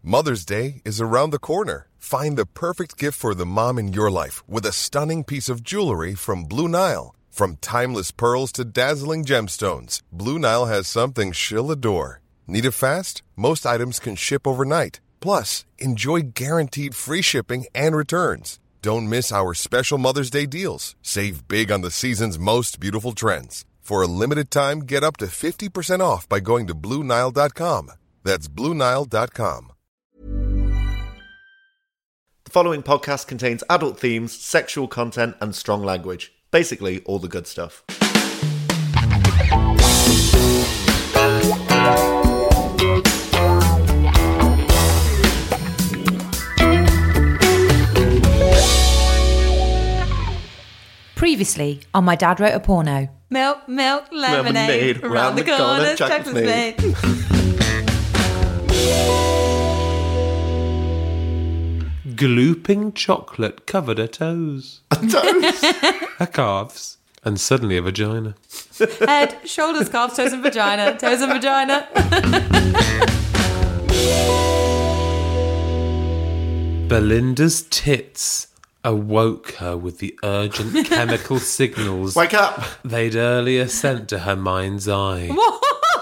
Mother's Day is around the corner. Find the perfect gift for the mom in your life with a stunning piece of jewelry from Blue Nile. From timeless pearls to dazzling gemstones, Blue Nile has something she'll adore. Need it fast? Most items can ship overnight. Plus, enjoy guaranteed free shipping and returns. Don't miss our special Mother's Day deals. Save big on the season's most beautiful trends. For a limited time, get up to 50% off by going to BlueNile.com. That's BlueNile.com. The following podcast contains adult themes, sexual content, and strong language. Basically, all the good stuff. Previously on My Dad Wrote a Porno. Milk, lemonade, around the corner, chocolate's made. Glooping chocolate covered her toes. Toes? Her calves. And suddenly a vagina. Head, shoulders, calves, toes and vagina. Toes and vagina. Belinda's tits awoke her with the urgent chemical signals Wake up! they'd earlier sent to her mind's eye. What?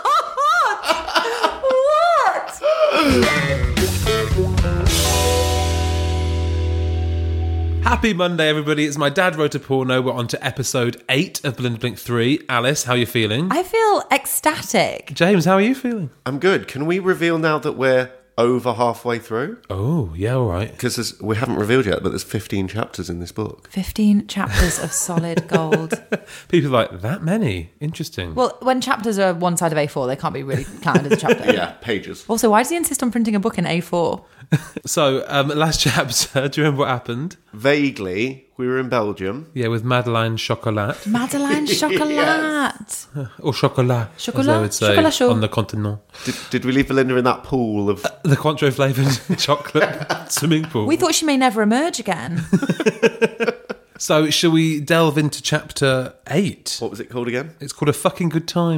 Happy Monday, everybody. It's My Dad Wrote a Porno. We're on to episode 8 of Belinda Blink 3. Alice, how are you feeling? I feel ecstatic. James, how are you feeling? I'm good. Can we reveal now that we're over halfway through? Oh, yeah, all right. Because we haven't revealed yet, but there's 15 chapters in this book. 15 chapters of solid gold. People are like, that many? Interesting. Well, when chapters are one side of A4, they can't be really counted as a chapter. Yeah, pages. Also, why does he insist on printing a book in A4? So, last chapter, do you remember what happened? Vaguely, we were in Belgium. Yeah, with Madeleine Chocolat. Madeleine Chocolat. Yes. Or Chocolat, as Chocolat? they would say Chocolat chaud. on the continent. Did we leave Belinda in that pool of... The Cointreau flavoured chocolate swimming pool. We thought she may never emerge again. So, shall we delve into chapter 8? What was it called again? It's called A Fucking Good Time.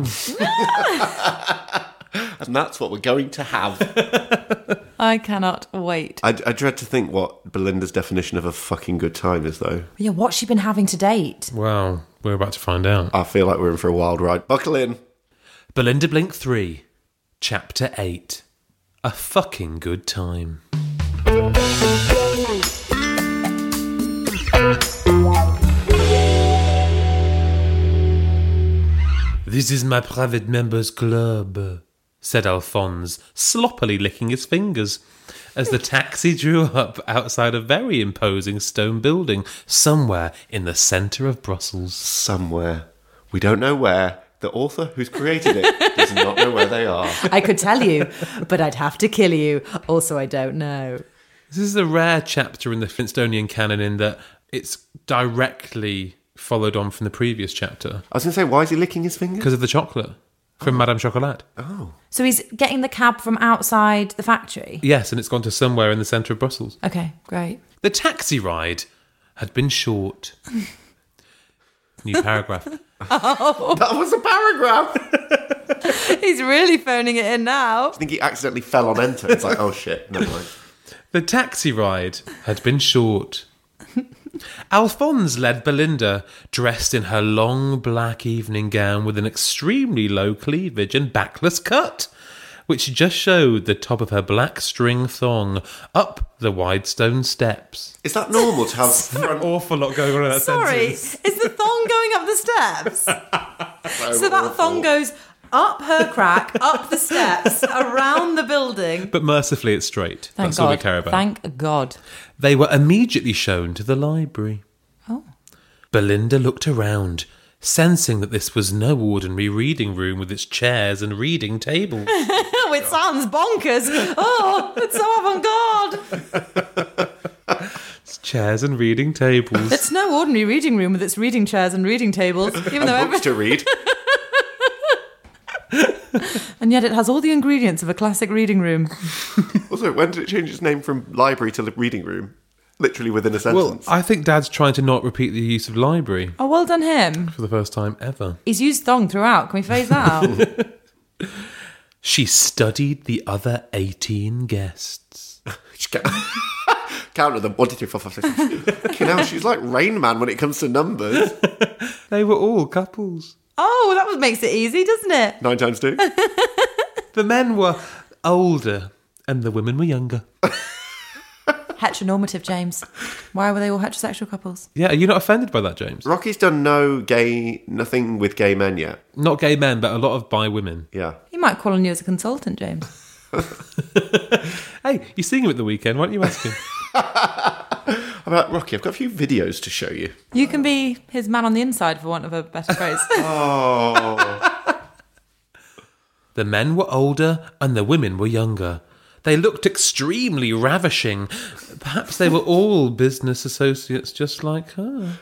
And that's what we're going to have. I cannot wait. I dread to think what Belinda's definition of a fucking good time is, though. Yeah, what's she been having to date? Well, we're about to find out. I feel like we're in for a wild ride. Buckle in. Belinda Blink 3, chapter 8. A Fucking Good Time. This is my private members' club, said Alphonse, sloppily licking his fingers, as the taxi drew up outside a very imposing stone building somewhere in the centre of Brussels. Somewhere. We don't know where. The author who's created it does not know where they are. I could tell you, but I'd have to kill you. Also, I don't know. This is a rare chapter in the Flintstonian canon in that it's directly followed on from the previous chapter. I was going to say, why is he licking his fingers? Because of the chocolate from Madame Chocolat. Oh. So he's getting the cab from outside the factory? Yes, and it's gone to somewhere in the centre of Brussels. Okay, great. The taxi ride had been short. New paragraph. That was a paragraph! He's really phoning it in now. I think he accidentally fell on enter. It's like, oh shit, never mind. The taxi ride had been short. Alphonse led Belinda, dressed in her long black evening gown with an extremely low cleavage and backless cut, which just showed the top of her black string thong, up the wide stone steps. Is that normal to have An awful lot going on in that Sorry, sentence. is the thong going up the steps? So that thong goes up her crack, up the steps, around the building. But mercifully, it's straight. Thank That's God. all we care about. Thank God. They were immediately shown to the library. Oh. Belinda looked around, sensing that this was no ordinary reading room with its chairs and reading tables. Oh, it sounds bonkers. Oh, it's so avant-garde. It's chairs and reading tables. It's no ordinary reading room with its reading chairs and reading tables, even though books to read. and yet it has all the ingredients of a classic reading room. Also, when did it change its name from library to reading room? Literally within a Well, sentence. I think Dad's trying to not repeat the use of library Oh, well done him. for the first time ever. He's used thong throughout. Can we phase that out? She studied the other 18 guests. Counted them. 1, 2, 3, 4, 5, 6, 7. Fucking hell, she's like Rain Man when it comes to numbers. They were all couples. Oh, that makes it easy, doesn't it? 9 times 2. The men were older and the women were younger. Heteronormative, James. Why were they all heterosexual couples? Yeah, are you not offended by that, James? Rocky's done nothing with gay men yet. Not gay men, but a lot of bi women. Yeah. He might call on you as a consultant, James. Hey, you're seeing him at the weekend. Why don't you ask him? About Rocky, I've got a few videos to show you. You can be his man on the inside, for want of a better phrase. Oh. The men were older and the women were younger. They looked extremely ravishing. Perhaps they were all business associates just like her.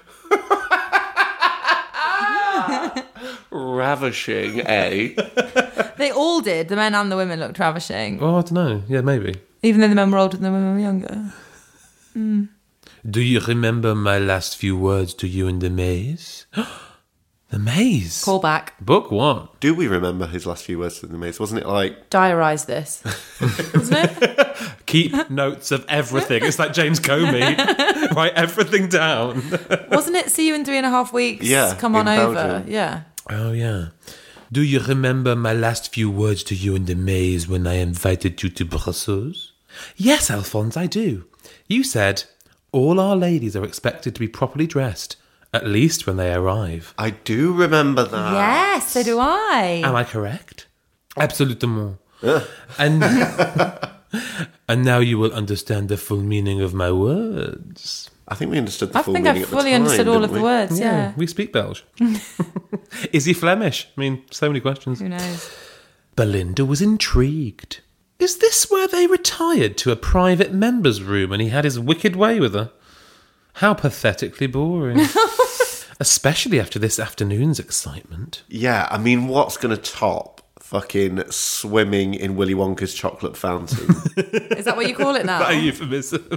Ravishing, eh? They all did. The men and the women looked ravishing. Oh, I don't know. Yeah, maybe. Even though the men were older than the women were younger. Do you remember my last few words to you in the maze? The maze? Call back. Book 1. Do we remember his last few words to the maze? Wasn't it like... Diarise this. Wasn't it? Keep notes of everything. It's like James Comey. Write everything down. Wasn't it see you in 3.5 weeks? Yeah, Come on in over. Belgium. Yeah. Oh, yeah. Do you remember my last few words to you in the maze when I invited you to Brussels? Yes, Alphonse, I do. You said, all our ladies are expected to be properly dressed, at least when they arrive. I do remember that. Yes, so do I. Am I correct? Absolument. And and now you will understand the full meaning of my words. I think we understood the I full think meaning I at the fully time, understood all didn't of the we? words, yeah. We speak Belgian. Is he Flemish? I mean, so many questions. Who knows? Belinda was intrigued. Is this where they retired to a private members' room and he had his wicked way with her? How pathetically boring. Especially after this afternoon's excitement. Yeah, I mean, what's going to top fucking swimming in Willy Wonka's chocolate fountain? Is that what you call it now? That a euphemism?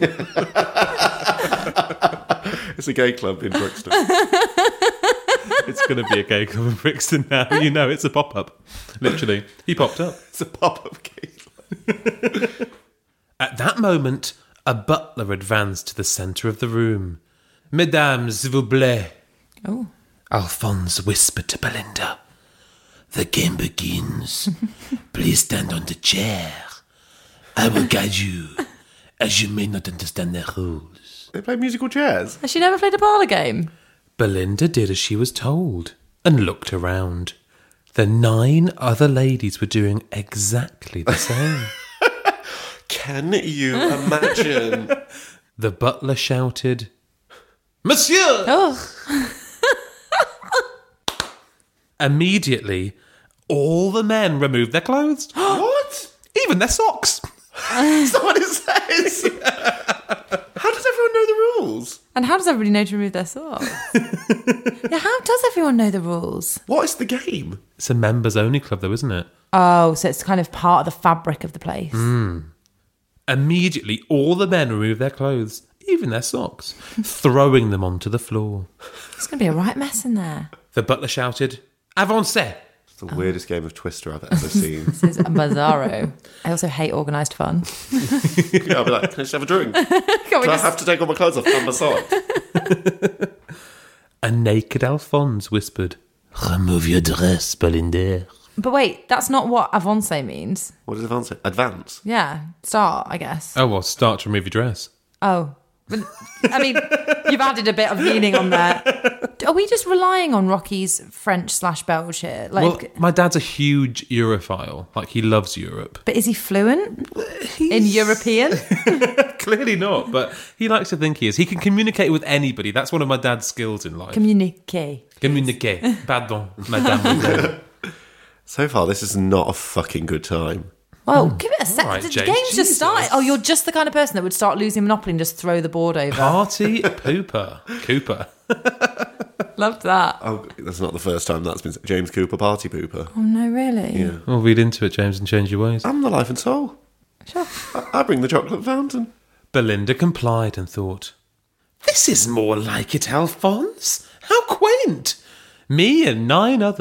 It's a gay club in Brixton. It's going to be a gay club in Brixton now. You know, it's a pop-up. Literally. He popped up. It's a pop-up gay club. At that moment, a butler advanced to the centre of the room. Mesdames, s'il vous plaît. Oh. Alphonse whispered to Belinda. The game begins. Please stand on the chair. I will guide you, as you may not understand the rules. They play musical chairs. Has she never played a parlour game? Belinda did as she was told and looked around. The 9 other ladies were doing exactly the same. Can you imagine? The butler shouted, Monsieur! Oh. Immediately, all the men removed their clothes. What? Even their socks. That's not what it says. How does everyone know the rules? And how does everybody know to remove their socks? Yeah, how does everyone know the rules? What is the game? It's a members-only club, though, isn't it? Oh, so it's kind of part of the fabric of the place. Immediately, all the men removed their clothes, even their socks, throwing them onto the floor. It's going to be a right mess in there. The butler shouted, Avancez! It's the weirdest game of Twister I've ever seen. This is a bizarro. I also hate organised fun. Yeah, I'll be like, can I just have a drink? Can we Do I just... have to take all my clothes off and my socks? A naked Alphonse whispered, Remove your dress, Belinda. But wait, that's not what avance means. What does advance say? Advance? Yeah, start, I guess. Oh, well, start to remove your dress. Oh. But, I mean, you've added a bit of meaning on there. Are we just relying on Rocky's French/Belge here? Well, Like, my dad's a huge Europhile. Like, he loves Europe. but is he fluent in European? Clearly not, but he likes to think he is. He can communicate with anybody. That's one of my dad's skills in life. Communique. Communiquer. Pardon, madame. So far, this is not a fucking good time. Well, give it a sec. right, The James. game's just Jesus. started. Oh, you're just the kind of person that would start losing Monopoly and just throw the board over. Party pooper. Cooper. Loved that. Oh, that's not the first time that's been said. James Cooper, party pooper. Oh, no, really? Yeah. Well, read into it, James, and change your ways. I'm the life and soul. Sure. I bring the chocolate fountain. Belinda complied and thought, This is more like it, Alphonse. How quaint. Me and 9 others.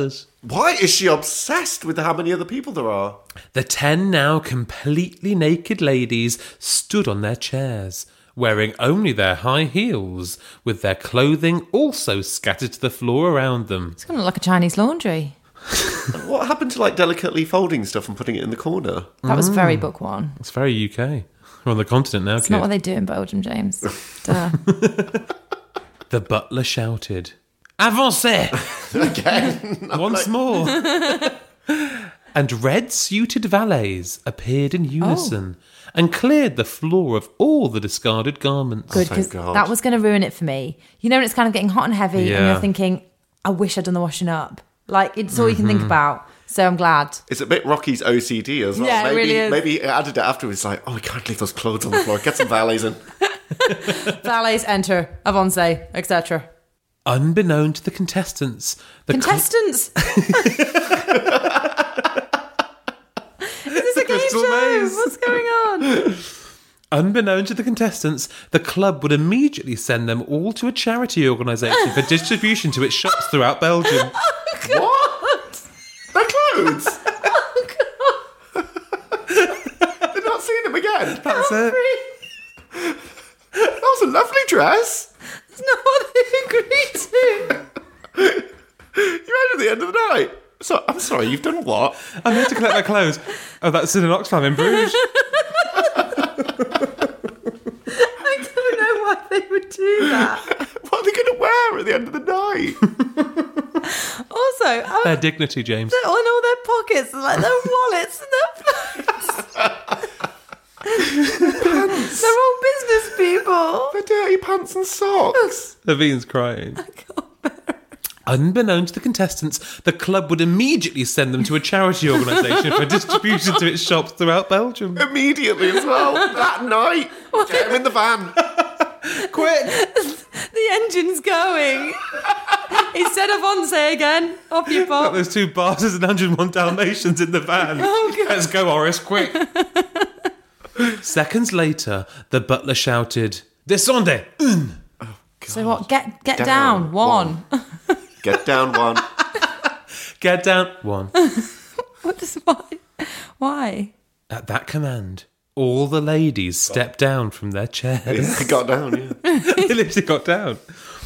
Why is she obsessed with how many other people there are? The 10 now completely naked ladies stood on their chairs, wearing only their high heels, with their clothing also scattered to the floor around them. It's going to look like a Chinese laundry. What happened to delicately folding stuff and putting it in the corner? That was very book one. It's very UK. We're on the continent now, It's not what they do in Belgium, James. Duh. The butler shouted, "Avancez!" Again. Once more. And red-suited valets appeared in unison and cleared the floor of all the discarded garments. Good, Thank because God. that was going to ruin it for me. You know when it's kind of getting hot and heavy and Yeah. you're thinking, I wish I'd done the washing up. It's all you can think about. So I'm glad. It's a bit Rocky's OCD as well. Yeah, it maybe, really is. Maybe he added it afterwards. Like, we can't leave those clothes on the floor. Get some valets in. Valets enter, avance, etc. Unbeknown to the contestants, Contestants! Is this a game Crystal show? Maze. What's going on? Unbeknown to the contestants, the club would immediately send them all to a charity organisation for distribution to its shops throughout Belgium. What? Their clothes? They're not seeing them again. That's it. That was a lovely dress. It's not what they agreed to. You're out at the end of the night. So, I'm sorry, you've done what? I'm here to collect my clothes. Oh, that's in an Oxfam in Bruges. I don't know why they would do that. What are they going to wear at the end of the night? Also, Their dignity, James. they're on all their pockets, like their wallets and their phones. They're all business people. Their dirty pants and socks. Naveen's crying. Unbeknown to the contestants, the club would immediately send them to a charity organisation for distribution to its shops throughout Belgium. Immediately as well. That night. Get them in the van. Quick! The engine's going. He said avance again. Off you Got pop. those 2 Barses and 101 Dalmatians in the van. Oh, God. Let's go, Horace, quick. Seconds later, the butler shouted, "Descendez! Un!" So what? Get down. One. Get down one. Get down. 1. What does why? At that command, all the ladies stepped down from their chairs. He got down, yeah. They literally got down.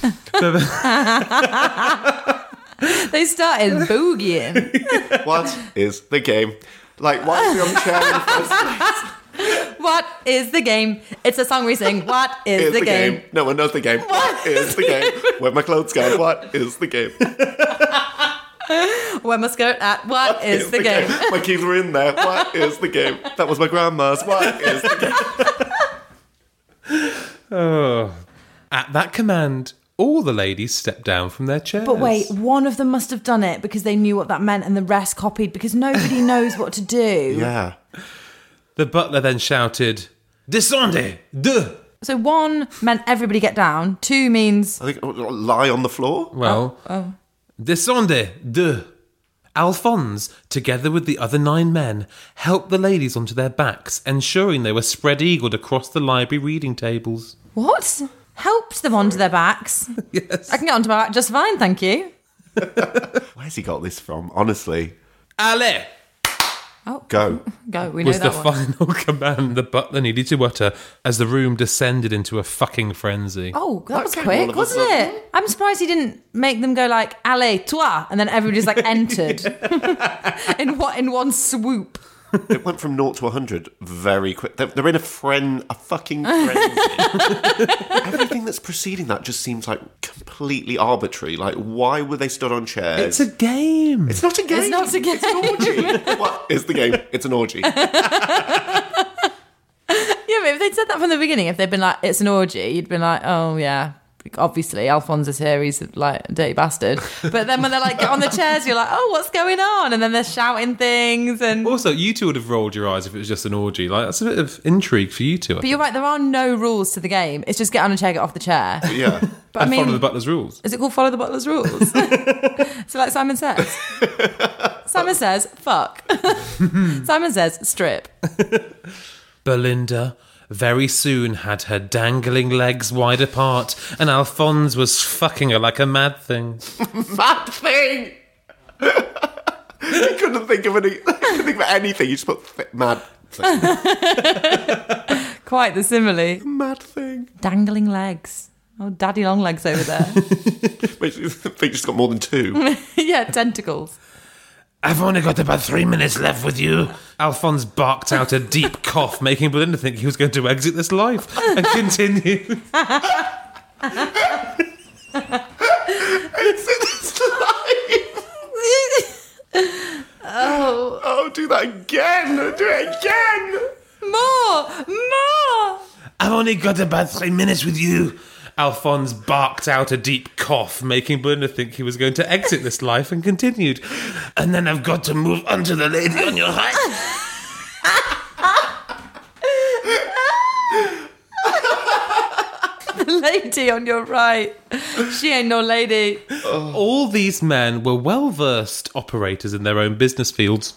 They started boogieing. What is the game? Like, why is he on the chair in the first place? What is the game? It's a song we sing. What is Here's the game? No one knows the game. What is the game? Where my clothes go? What is the game? Where my skirt at? What is the game? My keys were in there. What is the game? That was my grandma's. What is the game? Oh. At that command, all the ladies stepped down from their chairs. But wait, one of them must have done it because they knew what that meant and the rest copied because nobody knows what to do. Yeah. The butler then shouted, "Descendez! Deux!" So 1 meant everybody get down. 2 means... I think lie on the floor. Well, "Descendez! Deux!" Alphonse, together with the other 9 men, helped the ladies onto their backs, ensuring they were spread-eagled across the library reading tables. What? Helped them onto their backs. Yes. I can get onto my back just fine, thank you. Where's he got this from? Honestly. Allez! Oh, Go. Go, we know Was the that one. final command the butler needed to utter as the room descended into a fucking frenzy. Oh, that was came all quick, of a wasn't sudden. it? I'm surprised he didn't make them go like, allez, toi, and then everybody just like entered in one swoop. It went from 0 to 100 very quick. They're in a fucking frenzy. Everything that's preceding that just seems like completely arbitrary. Like, why were they stood on chairs? It's a game. It's not a game. It's not a game. It's an orgy. What is the game? It's an orgy. Yeah, but if they'd said that from the beginning, if they'd been like, it's an orgy, you'd been like, oh yeah, obviously Alphonse is here, he's like a dirty bastard. But then when they're like, get on the chairs, you're like, oh, what's going on? And then they're shouting things and... Also, you two would have rolled your eyes if it was just an orgy. Like, that's a bit of intrigue for you two. But you're right, there are no rules to the game. It's just get on a chair, get off the chair. Yeah. But and I mean, follow the butler's rules. is it called follow the butler's rules? So like Simon says. Simon says, fuck. Simon says, strip. Belinda very soon had her dangling legs wide apart, and Alphonse was fucking her like a mad thing. Mad thing! You couldn't think of anything. You just put mad thing. Quite the simile. Mad thing. Dangling legs. Oh, daddy long legs over there. Wait, you think she's got more than two? Yeah, tentacles. I've only got about 3 minutes left with you. Alphonse barked out a deep cough, making Belinda think he was going to exit this life and continue. Exit this life. Oh, do that again. Do it again. More. I've only got about 3 minutes with you. Alphonse barked out a deep cough, making Belinda think he was going to exit this life, and continued. And then I've got to move on to the lady on your right. The lady on your right. She ain't no lady. All these men were well-versed operators in their own business fields.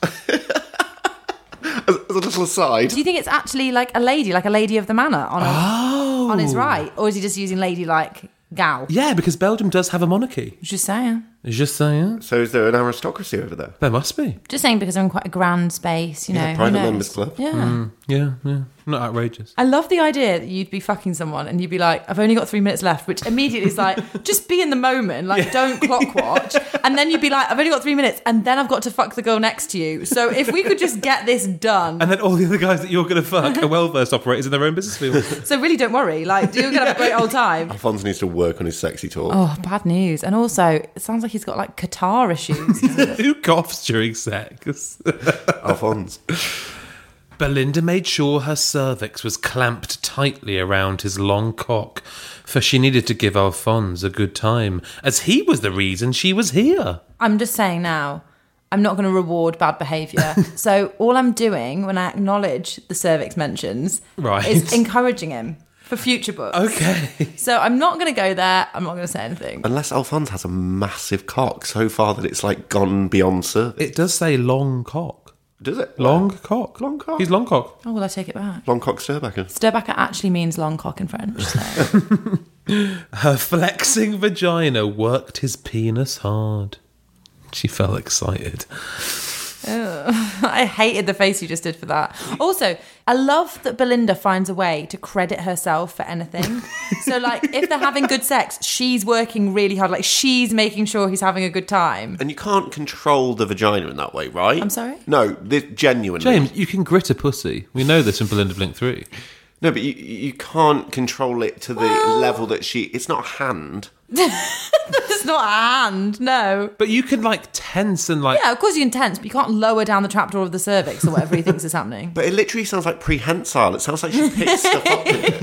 As a little aside. Do you think it's actually like a lady of the manor on his right? Or is he just using lady like gal? Yeah, because Belgium does have a monarchy. Just saying. Just saying. So is there an aristocracy over there? There must be. Just saying because they're in quite a grand space, you know. Yeah, who private knows? members club. Yeah. Yeah. Not outrageous. I love the idea that you'd be fucking someone and you'd be like, I've only got 3 minutes left, which immediately is like, just be in the moment, like don't clock watch. And then you'd be like, I've only got 3 minutes and then I've got to fuck the girl next to you. So if we could just get this done. And then all the other guys that you're going to fuck are well-versed operators in their own business field. So really don't worry, like you're going to have a great old time. Alphonse needs to work on his sexy talk. Oh, bad news. And also, it sounds like he's got like catarrh issues. Who coughs during sex? Alphonse. Belinda made sure her cervix was clamped tightly around his long cock, for she needed to give Alphonse a good time, as he was the reason she was here. I'm just saying now, I'm not going to reward bad behaviour. So all I'm doing when I acknowledge the cervix mentions is encouraging him for future books. Okay. So I'm not going to go there. I'm not going to say anything. Unless Alphonse has a massive cock so far that it's like gone beyond cervix. It does say long cock. Does it? Long cock. Long cock. He's long cock. Oh, well, I take it back. Long cock Sturbacker. Sturbacker actually means long cock in French. So. Her flexing vagina worked his penis hard. She felt excited. I hated the face you just did for that. Also, I love that Belinda finds a way to credit herself for anything. So, like, if they're having good sex, she's working really hard. Like, she's making sure he's having a good time. And you can't control the vagina in that way, right? I'm sorry? No, genuinely. James, you can grit a pussy. We know this in Belinda Blink 3. No, but you can't control it to the level that she... It's not a hand. It's not a hand, no. But you can, like, tense and, like... Yeah, of course you can tense, but you can't lower down the trapdoor of the cervix or whatever he thinks is happening. But it literally sounds like prehensile. It sounds like she picks stuff up with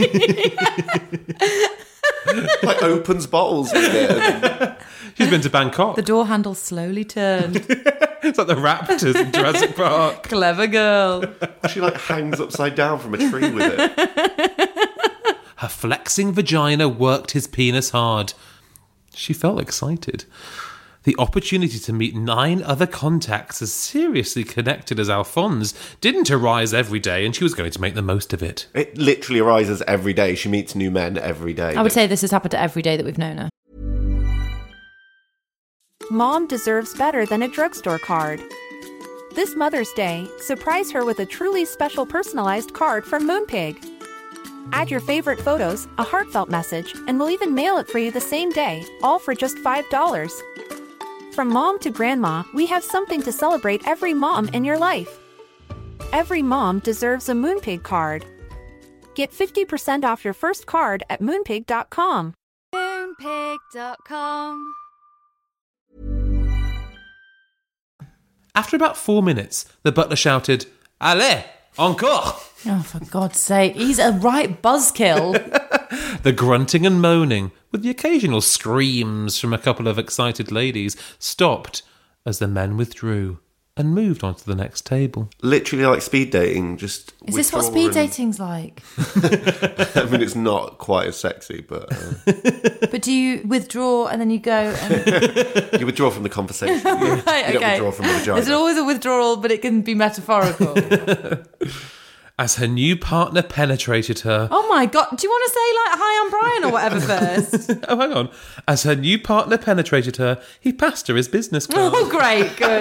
it. Like opens bottles with it. She's been to Bangkok. The door handle slowly turned. It's like the raptors in Jurassic Park. Clever girl. She like hangs upside down from a tree with it. Her flexing vagina worked his penis hard. She felt excited. The opportunity to meet 9 other contacts as seriously connected as Alphonse didn't arise every day, and she was going to make the most of it. It literally arises every day. She meets new men every day. I would say this has happened to every day that we've known her. Mom deserves better than a drugstore card. This Mother's Day, surprise her with a truly special personalized card from Moonpig. Add your favorite photos, a heartfelt message, and we'll even mail it for you the same day, all for just $5. From mom to grandma, we have something to celebrate every mom in your life. Every mom deserves a Moonpig card. Get 50% off your first card at moonpig.com. Moonpig.com. After about 4 minutes, the butler shouted, "Allez, encore!" Oh, for God's sake. He's a right buzzkill. The grunting and moaning, with the occasional screams from a couple of excited ladies, stopped as the men withdrew and moved on to the next table. Literally like speed dating, just... Is this what speed dating's like? I mean, it's not quite as sexy, but... But do you withdraw and then you go and... You withdraw from the conversation. Right, you okay. don't withdraw from the vagina. There's always a withdrawal, but it can be metaphorical. as her new partner penetrated her. Oh my God. Do you want to say like hi, I'm Brian or whatever first? Oh, hang on. As her new partner penetrated her, he passed her his business card. Oh, great. Good.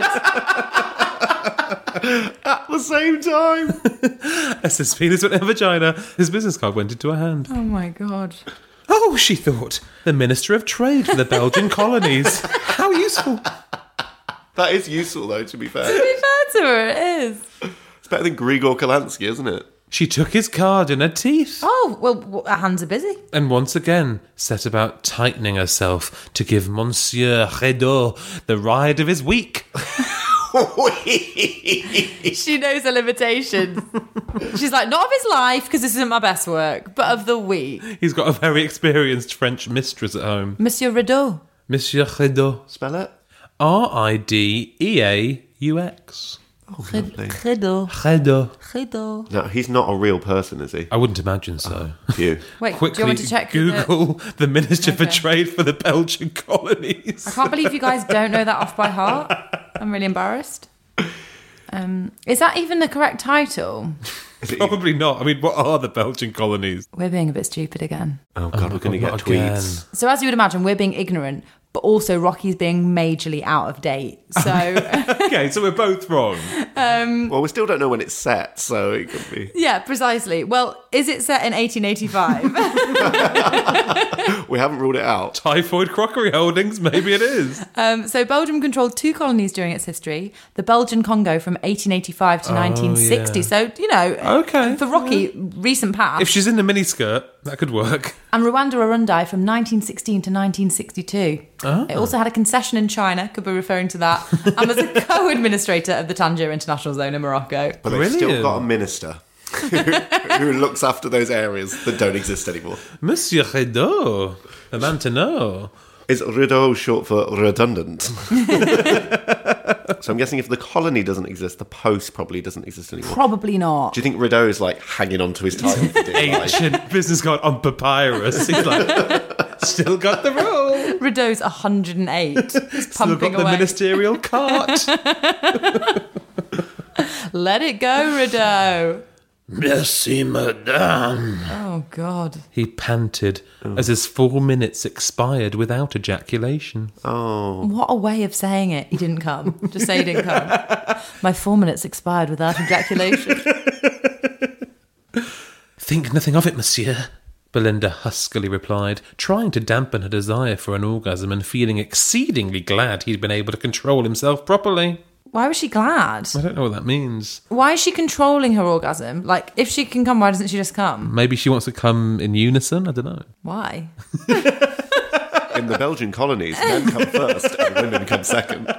At the same time. As his penis went in her vagina, his business card went into her hand. Oh my God. Oh, she thought. The Minister of Trade for the Belgian colonies. How useful. That is useful, though, to be fair. To be fair to her, it is. It's better than Grigor Kalansky, isn't it? She took his card in her teeth. Oh, well, her hands are busy. And once again set about tightening herself to give Monsieur Redot the ride of his week. She knows her limitations. She's like, not of his life, because this isn't my best work, but of the week. He's got a very experienced French mistress at home. Monsieur Rideau. Monsieur Redot. Spell it? Rideaux. Oh, lovely. Rideau. Redot. Rideau. No, he's not a real person, is he? I wouldn't imagine so. You. Wait, Quickly do you want me to check? Google the Minister for Okay. Trade for the Belgian colonies. I can't believe you guys don't know that off by heart. I'm really embarrassed. Is that even the correct title? Probably not. I mean, what are the Belgian colonies? We're being a bit stupid again. Oh, God, we're going to get not again. tweets. So as you would imagine, we're being ignorant, but also Rocky's being majorly out of date. So Okay, so we're both wrong. Well, we still don't know when it's set, so it could be. yeah, precisely. Well, is it set in 1885? We haven't ruled it out. Typhoid Crockery Holdings, maybe it is. So Belgium controlled 2 colonies during its history, the Belgian Congo from 1885 to 1960. yeah. So, you know, Okay. for Rocky, recent past. If she's in the miniskirt, that could work. And Rwanda Urundi from 1916 to 1962. It also had a concession in China, could be referring to that, and was a co-administrator of the Tangier International Zone in Morocco. But they've still Brilliant. got a minister who looks after those areas that don't exist anymore. Monsieur Redot, the man to know. Is Rideau short for redundant? So I'm guessing if the colony doesn't exist, the post probably doesn't exist anymore. Probably not. Do you think Rideau is like hanging on to his title for dear life? Ancient business card on papyrus. He's like, still got the roll. Rideau's 108. He's Still pumping got the away. ministerial cart. Let it go, Rideau. Merci, madame. Oh, God. He panted as his 4 minutes expired without ejaculation. What a way of saying it. He didn't come. Just say he didn't come. My 4 minutes expired without ejaculation. Think nothing of it, monsieur, Belinda huskily replied, trying to dampen her desire for an orgasm and feeling exceedingly glad he'd been able to control himself properly. Why was she glad? I don't know what that means. Why is she controlling her orgasm? Like, if she can come, why doesn't she just come? Maybe she wants to come in unison? I don't know. Why? In the Belgian colonies, men come first and women come second.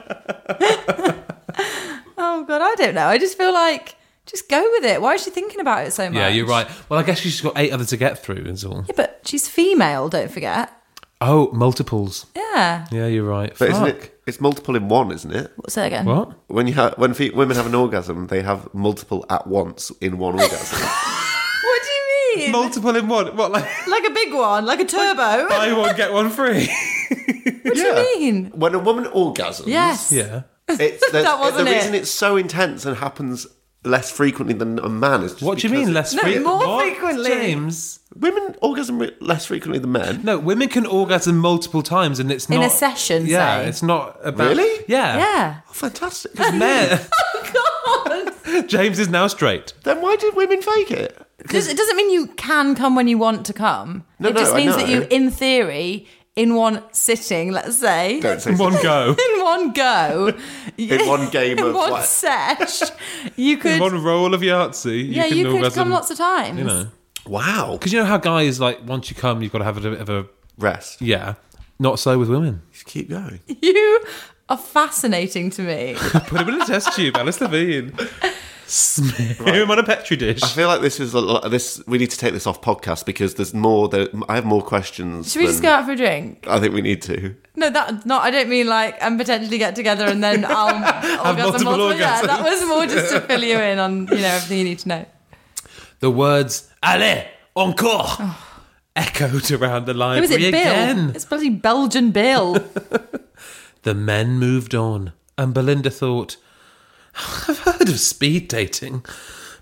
Oh, God, I don't know. I just feel like, just go with it. Why is she thinking about it so much? Yeah, you're right. Well, I guess she's got 8 others to get through, is all. Yeah, but she's female, don't forget. Oh, multiples. Yeah. Yeah, you're right. But isn't Fuck. it? It's multiple in one, isn't it? Say it again. What? When women have an orgasm, they have multiple at once in one orgasm. What do you mean? Multiple in one? What, like Like a big one, like a turbo. buy one, get one free? What do you mean? When a woman orgasms, Yes. Yeah. That wasn't the it. reason it's so intense and happens less frequently than a man is just What do you mean because less No, frequently? more frequently. James? women orgasm less frequently than men. No, women can orgasm multiple times and it's not... In a session, Yeah, say. it's not about... Really? Yeah. Yeah. Oh, fantastic. Men. God. James is now straight. Then why did women fake it? It doesn't mean you can come when you want to come. No, it just no, I means that know. you, in theory, in one sitting, let's say, Don't say In one go. in one go, In one game in of one what? sesh, you could, In one roll of Yahtzee, you could orgasm, come lots of times. You know. Wow. Because you know how guys, like, once you come, you've got to have a bit of a... Rest. Yeah. Not so with women. Just keep going. You are fascinating to me. Put him in a test tube, Alice Levine. Smear him on a Petri dish. I feel like this is we need to take this off podcast because there's more. I have more questions. Should we just go out for a drink? I think we need to. No, I don't mean like and potentially get together and then I'll multiple Yeah, orgasms. that was more just to fill you in on everything you need to know. The words "Allez, encore" echoed around the Who library is it, Bill? again. It's bloody Belgian Bill. The men moved on, and Belinda thought, I've heard of speed dating,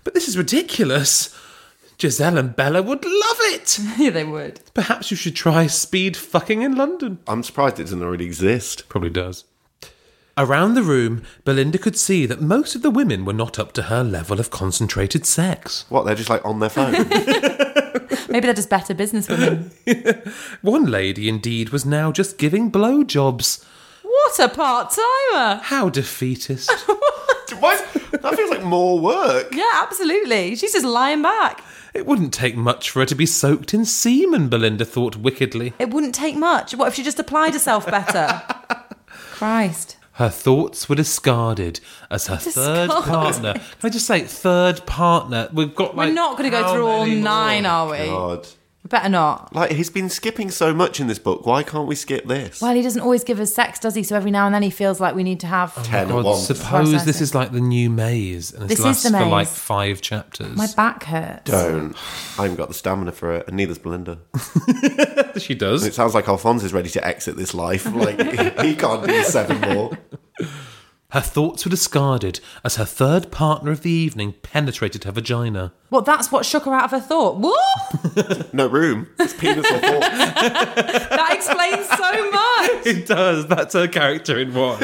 But this is ridiculous. Giselle and Bella would love it. Yeah, they would. Perhaps you should try speed fucking in London. I'm surprised it doesn't already exist. Probably does. Around the room, Belinda could see that most of the women were not up to her level of concentrated sex. What, they're just like on their phone? Maybe they're just better businesswomen. One lady, indeed, was now just giving blowjobs. What a part-timer! How defeatist. That feels like more work. Yeah, absolutely. She's just lying back. It wouldn't take much for her to be soaked in semen, Belinda thought wickedly. It wouldn't take much. What if she just applied herself better? Christ. Her thoughts were discarded as her third partner. Can I just say, third partner? We've got We're not going to go through all 9, are we? God. We better not. Like, he's been skipping so much in this book. Why can't we skip this? Well, he doesn't always give us sex, does he? So every now and then he feels like we need to have... 10 at God, once. suppose this is like the new maze, and it This is lasts the for maze. like 5 chapters. My back hurts. Don't. I haven't got the stamina for it, and neither's Belinda. She does. It sounds like Alphonse is ready to exit this life. Like, he can't do 7 more. Her thoughts were discarded as her third partner of the evening penetrated her vagina. Well, that's what shook her out of her thought. What? No room. It's penis or fork. That explains so much. It does. That's her character in one.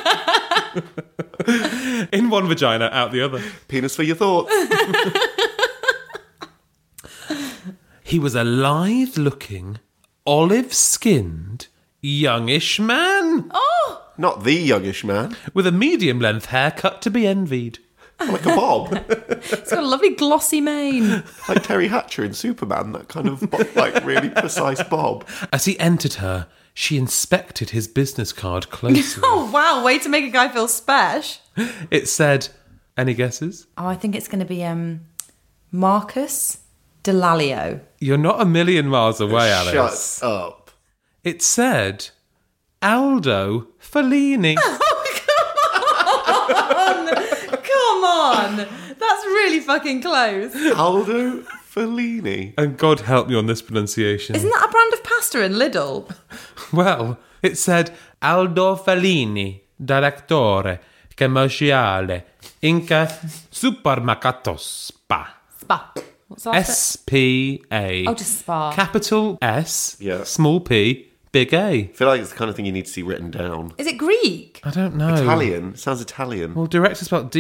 In one vagina, out the other. Penis for your thoughts. He was a lithe-looking, olive-skinned, youngish man Oh, Not the youngish man. with a medium-length haircut to be envied. Like a bob. it's got a lovely glossy mane. Like Terry Hatcher in Superman. That kind of, like, really precise bob. As he entered her, she inspected his business card closely. Oh, wow. Way to make a guy feel special. It said, any guesses? Oh, I think it's going to be Marcus Delalio. You're not a million miles away, Alice. Shut up. It said, Aldo Fellini. Come on. That's really fucking close. Aldo Fellini. And God help me on this pronunciation. Isn't that a brand of pasta in Lidl? Well, it said Aldo Fellini, direttore commerciale, Inca Supermercato Spa. Spa. What's that? S-P-A. Oh, just Spa. Capital S, Yeah. small p, big A. I feel like it's the kind of thing you need to see written down. Is it Greek? I don't know. Italian. It sounds Italian. Well, director spelled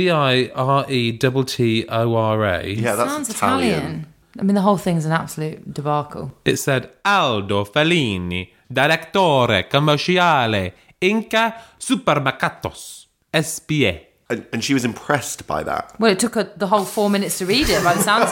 D-I-R-E-T-T-O-R-A. Yeah, that's Sounds Italian. Italian. I mean, the whole thing's an absolute debacle. It said Aldo Fellini, direttore commerciale, Inca Supermercatos, S-P-A. And she was impressed by that. Well, it took her the whole 4 minutes to read it by the sounds of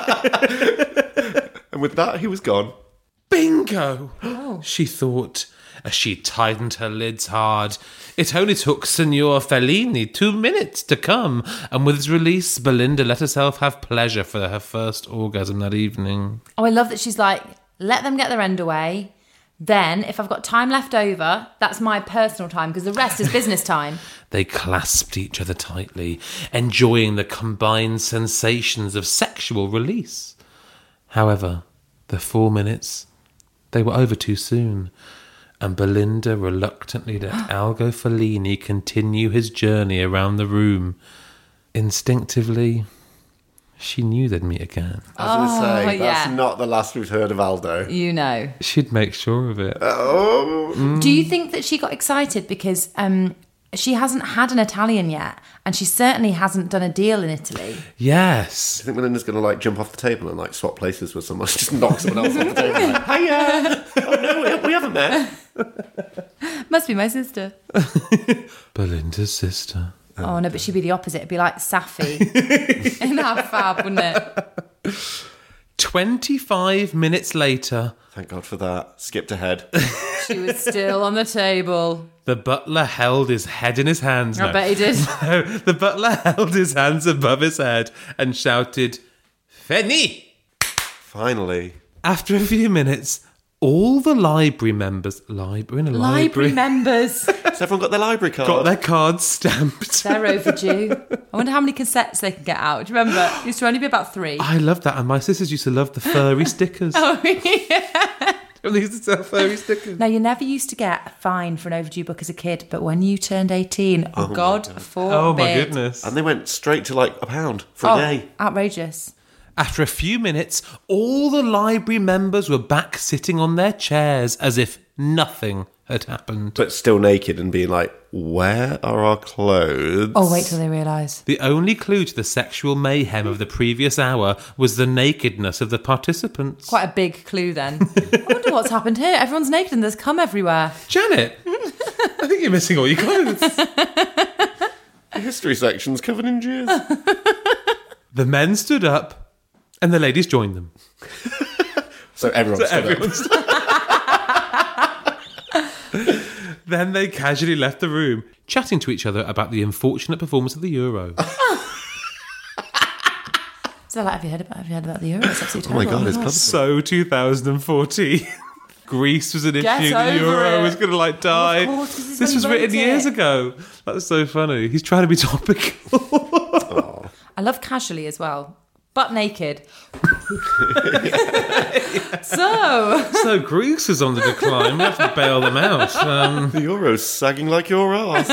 it. And with that, he was gone. Bingo! She thought, as she tightened her lids hard. It only took Signor Fellini 2 minutes to come, and with his release, Belinda let herself have pleasure for her first orgasm that evening. Oh, I love that she's like, let them get their end away. Then, if I've got time left over, that's my personal time, because the rest is business time. They clasped each other tightly, enjoying the combined sensations of sexual release. However, the 4 minutes, they were over too soon, and Belinda reluctantly let Aldo Fellini continue his journey around the room. Instinctively, she knew they'd meet again. I was going to say, that's yeah. not the last we've heard of Aldo. You know. She'd make sure of it. Oh. Do you think that she got excited because she hasn't had an Italian yet, and she certainly hasn't done a deal in Italy? Yes. I think Belinda's going to, like, jump off the table and, like, swap places with someone. Just knock someone else off the table. Like, hiya! Oh, no, we haven't met. Must be my sister. Belinda's sister. Oh, no, but she'd be the opposite. It'd be like Safi in our fab, wouldn't it? 25 minutes later, Thank God for that. Skipped ahead. She was still on the table. the butler held his head in his hands. I bet he did. No, the butler held his hands above his head and shouted, Feni! Finally. After a few minutes, all the library members... Library members. Has everyone got their library card? got their cards stamped. They're overdue. I wonder how many cassettes they can get out. Do you remember? It used to only be about 3. I love that, and my sisters used to love the furry stickers. Oh, yeah. when they used to sell furry stickers. Now, you never used to get a fine for an overdue book as a kid, but when you turned 18, God forbid. Oh my goodness. And they went straight to like £1 for a day. Outrageous. After a few minutes, all the library members were back sitting on their chairs as if nothing had happened. But still naked and being like, where are our clothes? Oh, wait till they realise. The only clue to the sexual mayhem of the previous hour was the nakedness of the participants. Quite a big clue then. I wonder what's happened here. Everyone's naked and there's cum everywhere. Janet, I think you're missing all your clothes. The history section's covered in jizz. The men stood up and the ladies joined them. So everyone stood up. Then they casually left the room, chatting to each other about the unfortunate performance of the Euro. So, like, have you heard about the Euro? It's absolutely Oh my terrible. God, it's public. So 2014. Greece was an issue. Get The over Euro it. was going to die. Of course, 'cause he's This was when he written wrote years it. ago. That's so funny. He's trying to be topical. I love casually as well. Butt naked. So, Greece is on the decline. We have to bail them out. The Euro's sagging like your ass.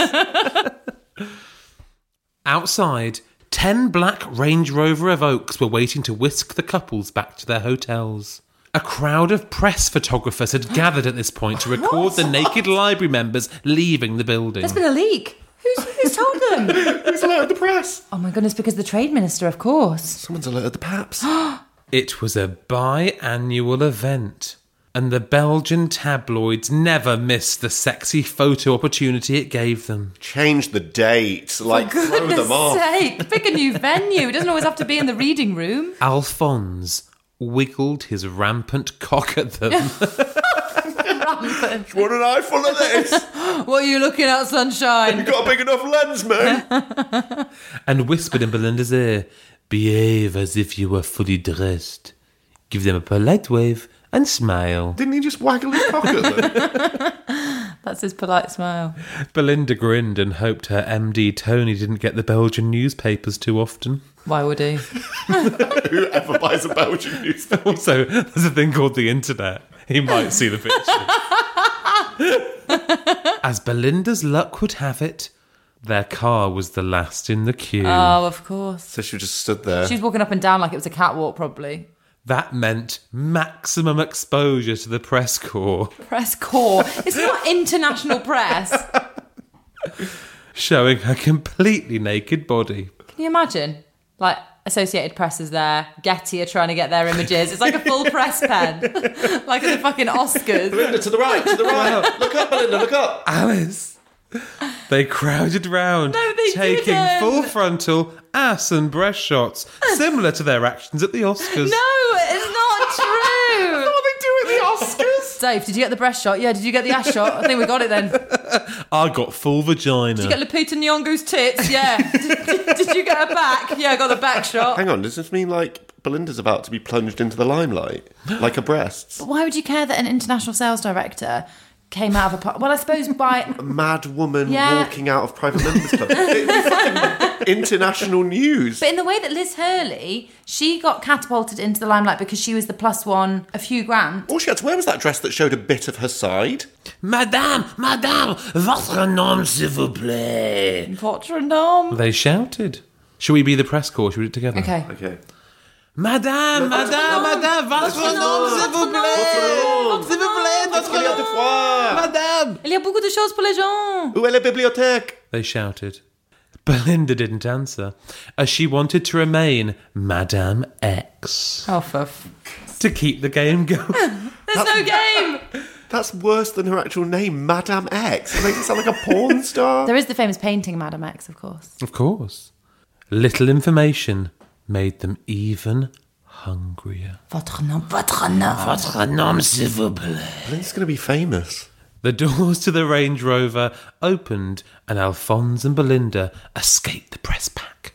Outside, 10 black Range Rover Evoques were waiting to whisk the couples back to their hotels. A crowd of press photographers had gathered at this point to record the naked library members leaving the building. there's been a leak. Who's told them? Who's alerted the press? Oh my goodness, because the trade minister, of course. Someone's alerted the paps. It was a biannual event, and the Belgian tabloids never missed the sexy photo opportunity it gave them. Change the date. Like, throw them Goodness off. sake, pick a new venue. It doesn't always have to be in the reading room. Alphonse wiggled his rampant cock at them. Rampant. Want an eye full of this? What are you looking at, sunshine? You got a big enough lens, man. And whispered in Belinda's ear, "Behave as if you were fully dressed. Give them a polite wave and smile." Didn't he just waggle his cock at them? That's his polite smile. Belinda grinned and hoped her MD Tony didn't get the Belgian newspapers too often. Why would he? Whoever buys a Belgian newspaper. Also, there's a thing called the internet. He might see the picture. As Belinda's luck would have it, their car was the last in the queue. Oh, of course. So she just stood there. She was walking up and down like it was a catwalk, probably. That meant maximum exposure to the press corps, Press corps. It's not international press. showing her completely naked body. Can you imagine? Like, Associated Press is there. Getty are trying to get their images. It's like a full press pen. Like at the fucking Oscars. Belinda, to the right, to the right. Look up, Belinda, look up. Alice! They crowded round, No, they taking didn't. full frontal ass and breast shots, similar to their actions at the Oscars. No, it's not true. What they do at the Oscars? Dave, did you get the breast shot? Yeah, did you get the ass shot? I think we got it then. Did I got full vagina. you get Lupita Nyong'o's tits? Yeah. Did you get her back? Yeah, I got the back shot. Hang on, does this mean like Belinda's about to be plunged into the limelight? Like her breasts? Why would you care that an international sales director came out of a... Well, I suppose by... A mad woman Yeah. walking out of private members club. It'd be fucking international news. But in the way that Liz Hurley, she got catapulted into the limelight because she was the +1 of Hugh Grant. All she had to wear was that dress that showed a bit of her side. Madame, votre nom, s'il vous plaît. Votre nom. They shouted. Shall we be the press corps? Shall we do it together? Okay. Okay. Madame, votre nom, s'il vous plaît. S'il vous plaît, votre nom. Madame. Il y a beaucoup de choses pour les gens. Où est la bibliothèque? They shouted. Belinda didn't answer, as she wanted to remain Madame X. Oh, To keep the game going. There's no game. That's worse than her actual name, Madame X. It makes it sound like a porn star. There is the famous painting, Madame X, of course. Of course. Little information made them even hungrier. Votre nom, votre nom. Votre nom, s'il vous plaît. Belinda's going to be famous. The doors to the Range Rover opened and Alphonse and Belinda escaped the press pack.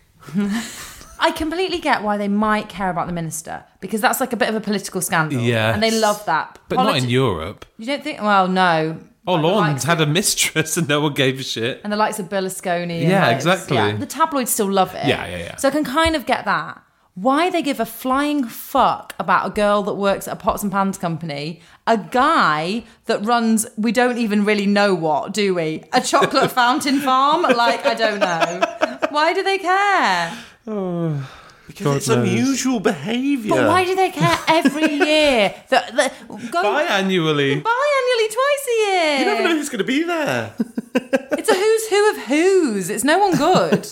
I completely get why they might care about the minister, because that's like a bit of a political scandal. Yes. And they love that. But not in Europe. You don't think? Well, no. Hollande had a mistress and no one gave a shit. And the likes of Berlusconi. And Yeah, like, exactly. Yeah, the tabloids still love it. Yeah. So I can kind of get that. why they give a flying fuck about a girl that works at a pots and pans company, a guy that runs, we don't even really know what, do we? A chocolate fountain farm? Like, I don't know. Why do they care? Because God it's knows. unusual behaviour. But why do they care every year? Biannually. Biannually, twice a year. You never know who's going to be there. It's a who's who of who's. It's no one good.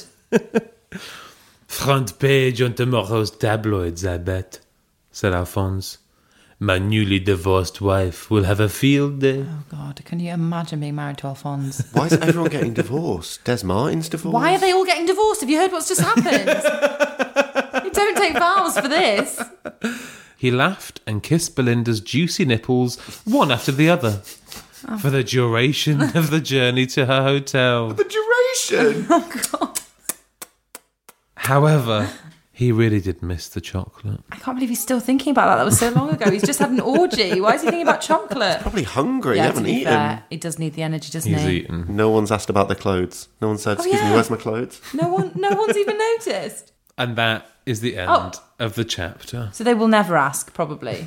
Front page on tomorrow's tabloids, I bet, said Alphonse. My newly divorced wife will have a field day. Oh, God. Can you imagine being married to Alphonse? Why is everyone getting divorced? Des Martin's divorced? Why are they all getting divorced? Have you heard what's just happened? You don't take vows for this. He laughed and kissed Belinda's juicy nipples, one after the other, for the duration of the journey to her hotel. The duration? Oh, God. However, he really did miss the chocolate. I can't believe he's still thinking about that. That was so long ago. He's just had an orgy. Why is he thinking about chocolate? Probably hungry. Yeah, Haven't to be eaten. fair, he does need the energy, doesn't He's he? eaten. No one's asked about their clothes. No one said, excuse me, yeah. where's my clothes? No one's even noticed. And that is the end of the chapter. So they will never ask, probably.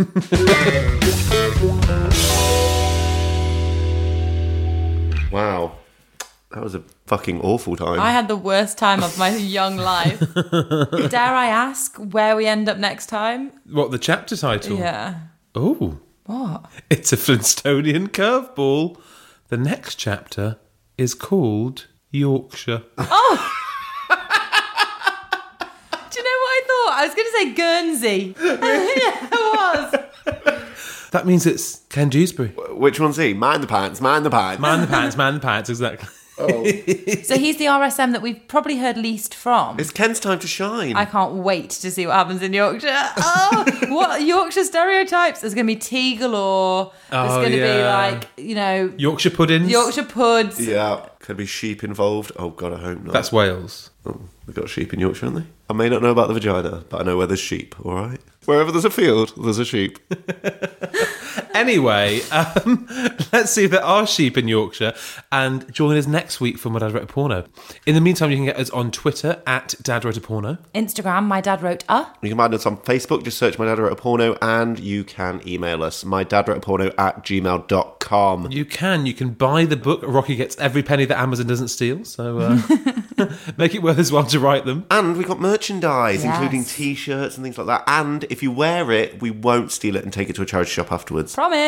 Wow. That was a fucking awful time. I had the worst time of my young life. Dare I ask where we end up next time? What, the chapter title? Yeah. Oh, What? it's a Flintstonian curveball. The next chapter is called Yorkshire. Do you know what I thought? I was going to say Guernsey. Yeah, it was. That means it's Ken Dewsbury. Which one's he? Man the pants, man the pants. Man the pants, exactly. So he's the RSM that we've probably heard least from. It's Ken's time to shine. I can't wait to see what happens in Yorkshire. Oh, what Yorkshire stereotypes? There's going to be tea galore. There's going to be like, Yorkshire puddings. Yorkshire puds. Yeah. Could be sheep involved. Oh, God, I hope not. That's Wales. Oh, they've got sheep in Yorkshire, haven't they? I may not know about the vagina, but I know where there's sheep, all right? Wherever there's a field, there's a sheep. Anyway, let's see if there are sheep in Yorkshire, and join us next week for My Dad Wrote a Porno. In the meantime, you can get us on Twitter at Dad Wrote a Porno. Instagram, my dad wrote a. You can find us on Facebook, just search My Dad Wrote a Porno, and you can email us, mydadwroteaporno@gmail.com. You can buy the book. Rocky gets every penny that Amazon doesn't steal, so make it worth his while to write them. And we've got merchandise, Yes. including T-shirts and things like that. And if you wear it, we won't steal it and take it to a charity shop afterwards. Promise.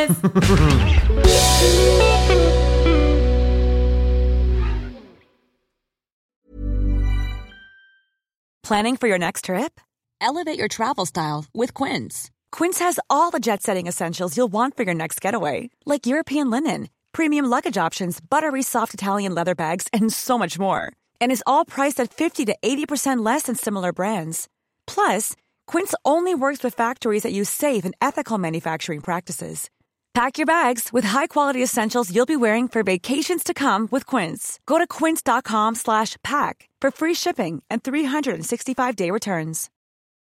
Planning for your next trip? Elevate your travel style with Quince. Quince has all the jet-setting essentials you'll want for your next getaway, like European linen, premium luggage options, buttery soft Italian leather bags, and so much more. And is all priced at 50 to 80% less than similar brands. Plus, Quince only works with factories that use safe and ethical manufacturing practices. Pack your bags with high-quality essentials you'll be wearing for vacations to come with Quince. Go to quince.com/pack for free shipping and 365-day returns.